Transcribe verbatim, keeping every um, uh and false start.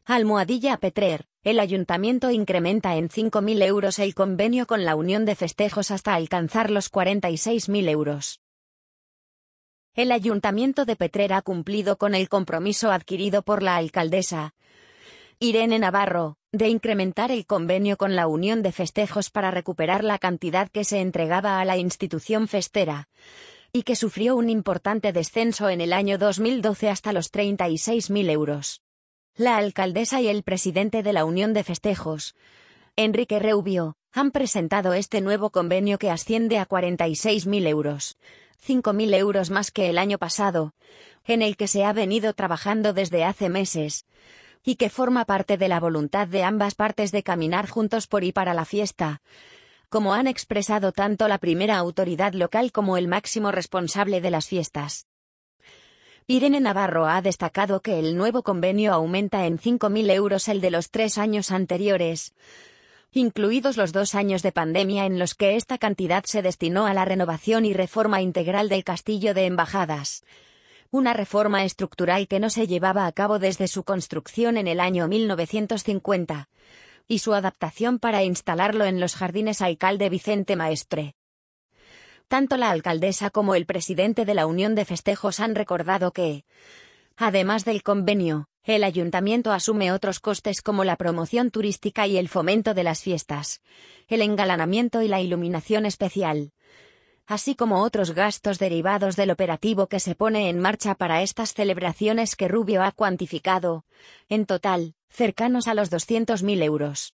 Almohadilla Petrer. El ayuntamiento incrementa en cinco mil euros el convenio con la Unión de Festejos hasta alcanzar los cuarenta y seis mil euros. El ayuntamiento de Petrer ha cumplido con el compromiso adquirido por la alcaldesa Irene Navarro, de incrementar el convenio con la Unión de Festejos para recuperar la cantidad que se entregaba a la institución festera, y que sufrió un importante descenso en el año dos mil doce hasta los treinta y seis mil euros. La alcaldesa y el presidente de la Unión de Festejos, Enrique Rubio, han presentado este nuevo convenio que asciende a cuarenta y seis mil euros, cinco mil euros más que el año pasado, en el que se ha venido trabajando desde hace meses, y que forma parte de la voluntad de ambas partes de caminar juntos por y para la fiesta, como han expresado tanto la primera autoridad local como el máximo responsable de las fiestas. Irene Navarro ha destacado que el nuevo convenio aumenta en cinco mil euros el de los tres años anteriores, incluidos los dos años de pandemia en los que esta cantidad se destinó a la renovación y reforma integral del Castillo de Embajadas, una reforma estructural que no se llevaba a cabo desde su construcción en el año mil novecientos cincuenta, y su adaptación para instalarlo en los Jardines Alcalde Vicente Maestre. Tanto la alcaldesa como el presidente de la Unión de Festejos han recordado que, además del convenio, el ayuntamiento asume otros costes como la promoción turística y el fomento de las fiestas, el engalanamiento y la iluminación especial, así como otros gastos derivados del operativo que se pone en marcha para estas celebraciones que Rubio ha cuantificado, en total, cercanos a los doscientos mil euros.